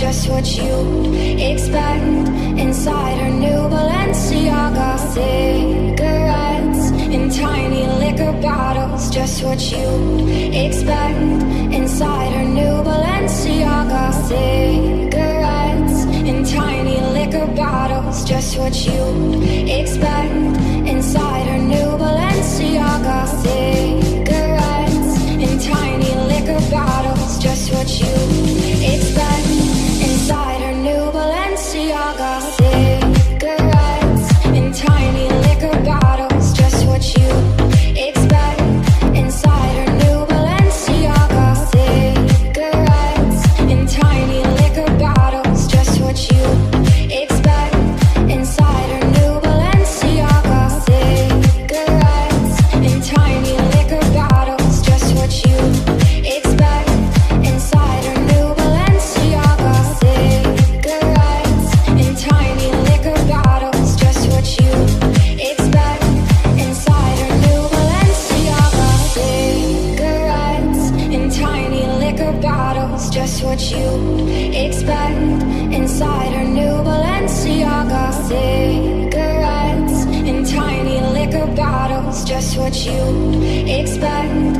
just what you expect. Inside her new Balenciaga, cigarettes in tiny liquor bottles, just what you expect. Inside her new Balenciaga, cigarettes in tiny liquor bottles, just what you expect. Inside her new Balenciaga, cigarettes in tiny liquor bottles, just what you expect. Inside her new Balenciaga, cigarettes in tiny liquor bottles, just what you expect. Inside her new Balenciaga, cigarettes in tiny liquor bottles, just what you expect. Inside her new Balenciaga, cigarettes in tiny liquor bottles, just what you expect. Inside her new Balenciaga, cigarettes in tiny liquor bottles, just what you expect. Inside her new Balenciaga, cigarettes in tiny liquor bottles, just what you expect. Inside her new Balenciaga, cigarettes in tiny liquor bottles, just what you expect.